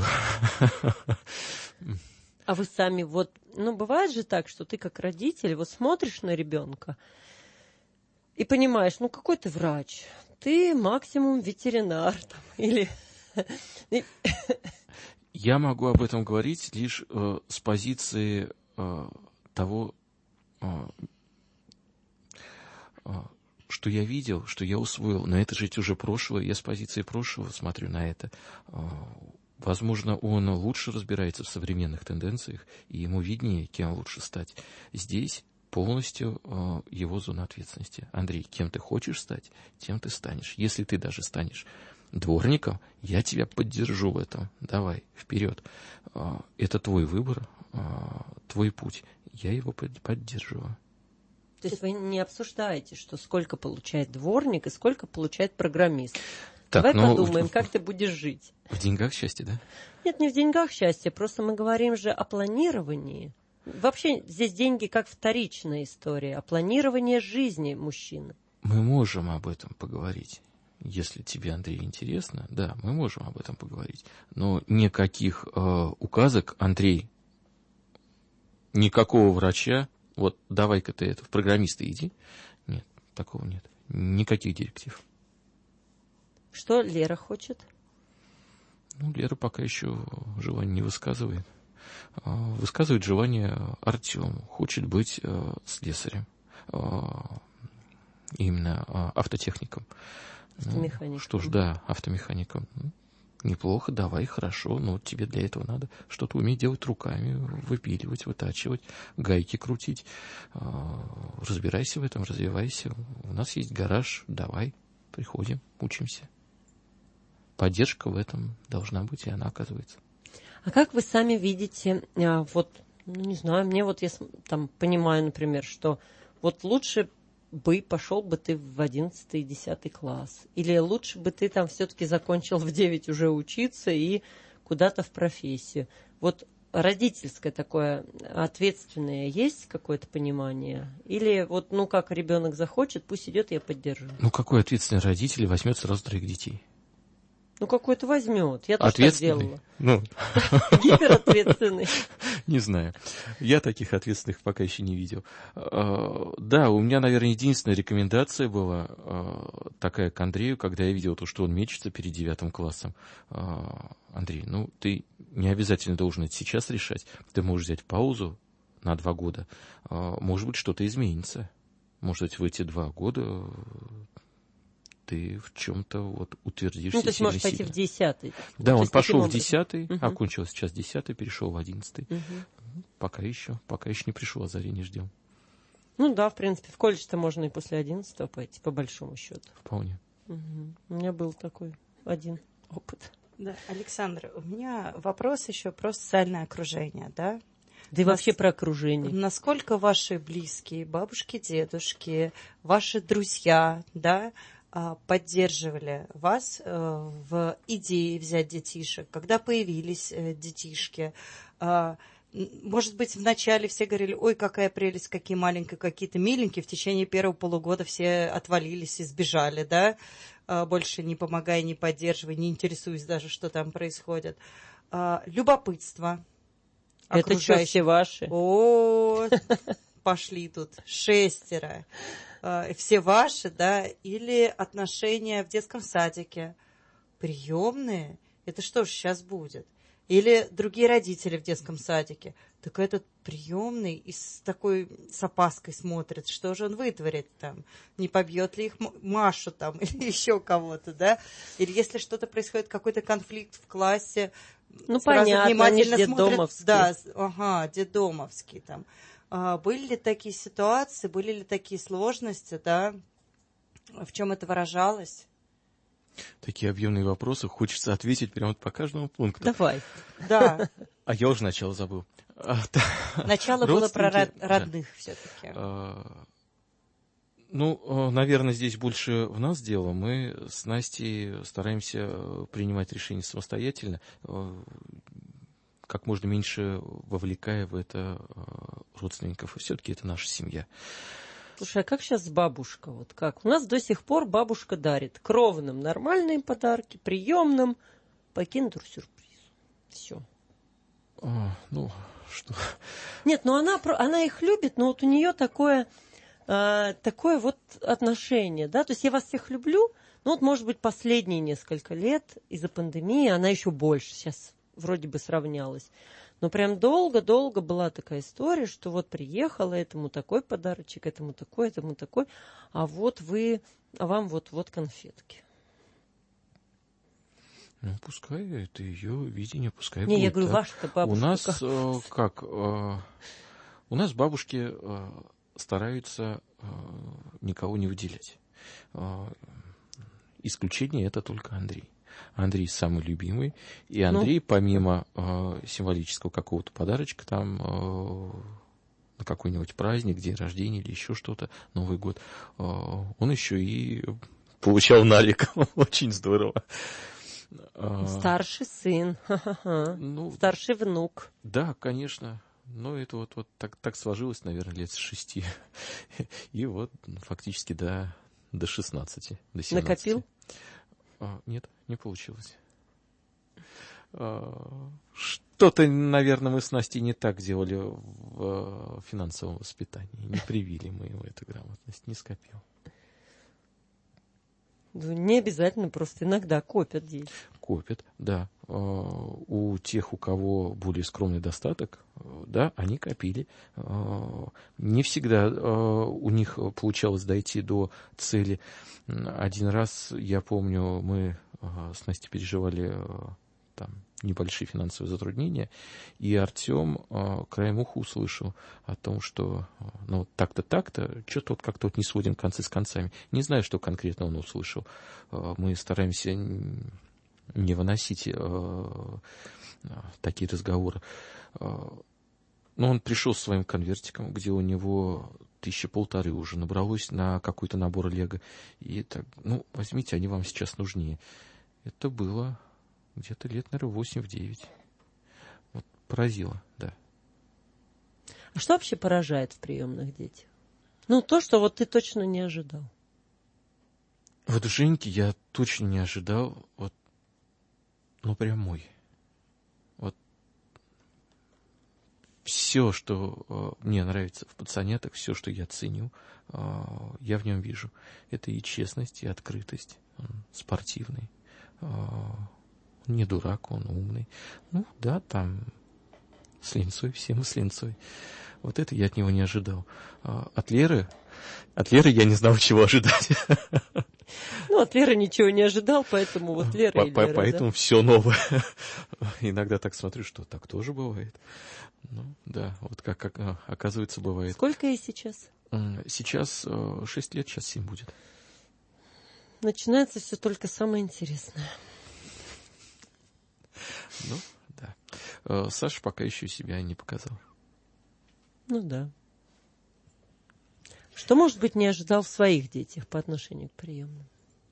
А вы сами бывает же так, что ты как родитель смотришь на ребенка и понимаешь, какой ты врач, ты максимум ветеринар или... Я могу об этом говорить лишь с позиции того, что я видел, что я усвоил. Но это же уже прошлое, я с позиции прошлого смотрю на это. Возможно, он лучше разбирается в современных тенденциях, и ему виднее, кем лучше стать. Здесь полностью его зона ответственности. Андрей, кем ты хочешь стать, тем ты станешь. Если ты даже станешь дворником, я тебя поддержу в этом. Давай, вперед. Это твой выбор, твой путь. Я его поддерживаю. То есть вы не обсуждаете, что сколько получает дворник и сколько получает программист? Давай подумаем, как ты будешь жить. В деньгах счастье, да? Нет, не в деньгах счастье, просто мы говорим же о планировании. Вообще здесь деньги как вторичная история, о планировании жизни мужчины. Мы можем об этом поговорить. Если тебе, Андрей, интересно, да, мы можем об этом поговорить. Но никаких указок, Андрей, никакого врача, давай-ка ты в программисты иди. Нет, такого нет. Никаких директив. Что Лера хочет? Лера пока еще желание не высказывает. Высказывает желание Артем. Хочет быть слесарем. Именно автотехником. Автомехаником. Что ж, да, автомехаником. Неплохо, давай, хорошо, но тебе для этого надо что-то уметь делать руками, выпиливать, вытачивать, гайки крутить. Разбирайся в этом, развивайся. У нас есть гараж, давай, приходим, учимся. Поддержка в этом должна быть, и она оказывается. А как вы сами видите, не знаю, мне я там понимаю, например, что вот лучше пошел бы ты в 11 и 10 класс. Или лучше бы ты там все-таки закончил в 9 уже учиться и куда-то в профессию. Вот родительское такое ответственное есть какое-то понимание? Или вот, ну, как ребенок захочет, пусть идет, я поддержу. Ну, какой ответственный родитель возьмет сразу 3 детей? Ну, какой-то возьмет. Я тоже так делала. Ну, гиперответственный. Не знаю. Я таких ответственных пока еще не видел. Да, у меня, наверное, единственная рекомендация была такая к Андрею, когда я видел то, что он мечется перед 9 классом. Андрей, ну, ты не обязательно должен это сейчас решать. Ты можешь взять паузу на 2 года. Может быть, что-то изменится. Может быть, в эти 2 года ты в чем-то вот утвердишься. Ну, то есть можешь пойти в 10-й. Да, он пошел в 10-й, окончил сейчас 10-й, перешел в 11-й. Пока еще не пришло, озарение ждем. Ну да, в принципе, в колледж-то можно и после 11-го пойти, по большому счету. Вполне. У меня был такой один опыт. Да, Александр, у меня вопрос еще про социальное окружение, да? Да и вообще про окружение. Насколько ваши близкие, бабушки, дедушки, ваши друзья, да, поддерживали вас в идее взять детишек, когда появились детишки? Может быть, вначале все говорили, ой, какая прелесть, какие маленькие, какие-то миленькие. В течение первого полугода все отвалились и сбежали, да? Больше не помогая, не поддерживая, не интересуясь даже, что там происходит. Любопытство. Это что, все ваши? О, пошли тут 6. Все ваши, да? Или отношения в детском садике. Приемные? Это что ж сейчас будет? Или другие родители в детском садике. Так этот приемный и с опаской смотрит, что же он вытворит там. Не побьет ли их Машу там или еще кого-то, да? Или если что-то происходит, какой-то конфликт в классе. Ну, понятно, внимательно они смотрят. детдомовские. Да, детдомовский там. Были ли такие ситуации, были ли такие сложности, да? В чем это выражалось? Такие объемные вопросы. Хочется ответить прямо по каждому пункту. Давай. Да. А я уже начало забыл. Начало было про родных все-таки. Ну, наверное, здесь больше в нас дело. Мы с Настей стараемся принимать решения самостоятельно, как можно меньше вовлекая в это родственников. И все-таки это наша семья. Слушай, а как сейчас бабушка? Вот как? У нас до сих пор бабушка дарит кровным нормальные подарки, приемным по киндер-сюрпризу. Все. Ну, что? Нет, ну она их любит, но вот у нее такое вот отношение, да? То есть я вас всех люблю, но вот, может быть, последние несколько лет из-за пандемии она еще больше сейчас вроде бы сравнялась. Но прям долго-долго была такая история, что вот приехала, этому такой подарочек, этому такой, а вам вот конфетки. Ну, пускай это ее видение, пускай Не, будет. я говорю, ваша-то бабушка. У нас у нас бабушки стараются никого не выделять. Исключение это только Андрей. Андрей самый любимый. И Андрей, помимо символического какого-то подарочка, там на какой-нибудь праздник, день рождения или еще что-то, Новый год, он еще и получал налик. Очень здорово. Старший сын, старший внук. Да, конечно. Но это вот так сложилось, наверное, лет с 6. И вот фактически до 16, до 17. Накопил? Нет, не получилось. Что-то, наверное, мы с Настей не так делали в финансовом воспитании. Не привили мы ему эту грамотность, не скопил. Не обязательно, просто иногда копят дети. Копят, да. У тех, у кого более скромный достаток, да, они копили. Не всегда у них получалось дойти до цели. Один раз, я помню, мы с Настей переживали там небольшие финансовые затруднения, и Артем краем уха услышал о том, что ну так-то, что-то вот как-то вот не сводим концы с концами. Не знаю, что конкретно он услышал. Мы стараемся не выносить такие разговоры. Но он пришел с своим конвертиком, где у него 1500 уже набралось на какой-то набор лего. И так, возьмите, они вам сейчас нужнее. Это было где-то лет, наверное, 8-9. Вот поразило, да. А что вообще поражает в приемных детях? То, что вот ты точно не ожидал. Вот Женьки я точно не ожидал. Прям мой. Все, что мне нравится в пацанятах, все, что я ценю, я в нем вижу. Это и честность, и открытость. Он спортивный. Он не дурак, он умный. Там с линцой, все мы с линцой. Вот это я от него не ожидал. От Леры я не знал, чего ожидать. От Леры ничего не ожидал, поэтому вот Лера и Лера. Поэтому все новое. Иногда так смотрю, что так тоже бывает. Вот как оказывается бывает. Сколько ей сейчас? Сейчас 6 лет, сейчас 7 будет. Начинается все только самое интересное. Да. Саша пока еще себя не показал. Да. Что, может быть, не ожидал в своих детях по отношению к приемным?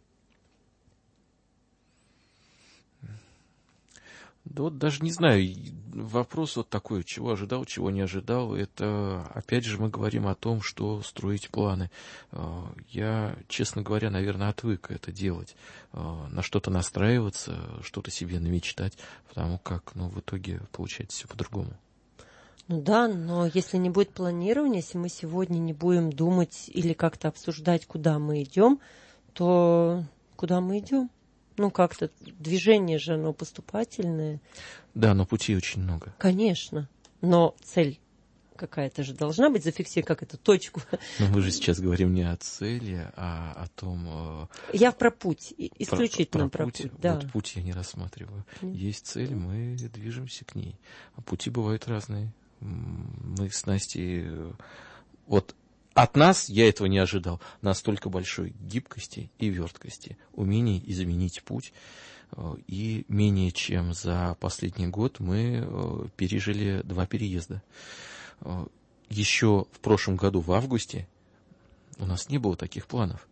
Даже не знаю, вопрос такой, чего ожидал, чего не ожидал. Это, опять же, мы говорим о том, что строить планы. Я, честно говоря, наверное, отвык это делать. На что-то настраиваться, что-то себе намечтать, потому как, в итоге получается все по-другому. Но если не будет планирования, если мы сегодня не будем думать или как-то обсуждать, куда мы идем, то куда мы идем? Как-то движение же, оно поступательное. Да, но путей очень много. Конечно, но цель какая-то же должна быть, зафиксировать, как это, точку. Но мы же сейчас говорим не о цели, а о том... Я про путь, исключительно про путь. Да. Вот путь я не рассматриваю. Есть цель, мы движемся к ней. А пути бывают разные. Мы с Настей... От нас я этого не ожидал. Настолько большой гибкости и верткости, умений изменить путь. И менее чем за последний год мы пережили 2 переезда. Еще в прошлом году, в августе, у нас не было таких планов.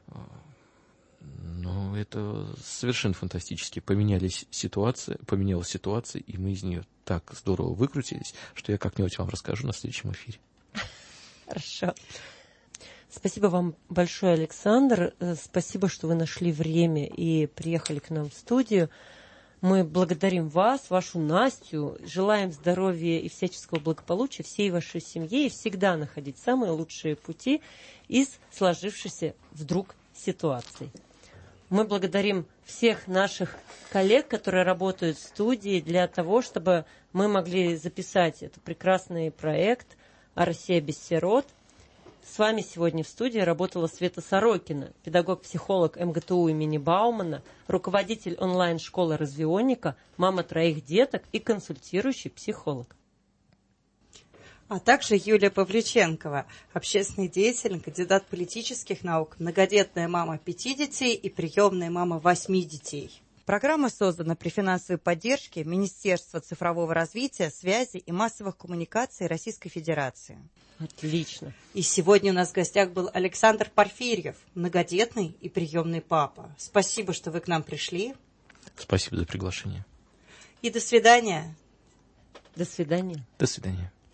Но это совершенно фантастически. Поменялась ситуация, и мы из нее так здорово выкрутились, что я как-нибудь вам расскажу на следующем эфире. Хорошо. Спасибо вам большое, Александр. Спасибо, что вы нашли время и приехали к нам в студию. Мы благодарим вас, вашу Настю, желаем здоровья и всяческого благополучия всей вашей семье и всегда находить самые лучшие пути из сложившейся вдруг ситуации. Мы благодарим всех наших коллег, которые работают в студии, для того, чтобы мы могли записать этот прекрасный проект «Россия без сирот». С вами сегодня в студии работала Света Сорокина, педагог-психолог МГТУ имени Баумана, руководитель онлайн-школы «Развионика», мама 3 деток и консультирующий психолог. А также Юлия Павлюченкова, общественный деятель, кандидат политических наук, многодетная мама 5 детей и приемная мама 8 детей. Программа создана при финансовой поддержке Министерства цифрового развития, связи и массовых коммуникаций Российской Федерации. Отлично. И сегодня у нас в гостях был Александр Порфирьев, многодетный и приемный папа. Спасибо, что вы к нам пришли. Спасибо за приглашение. И до свидания. До свидания. До свидания.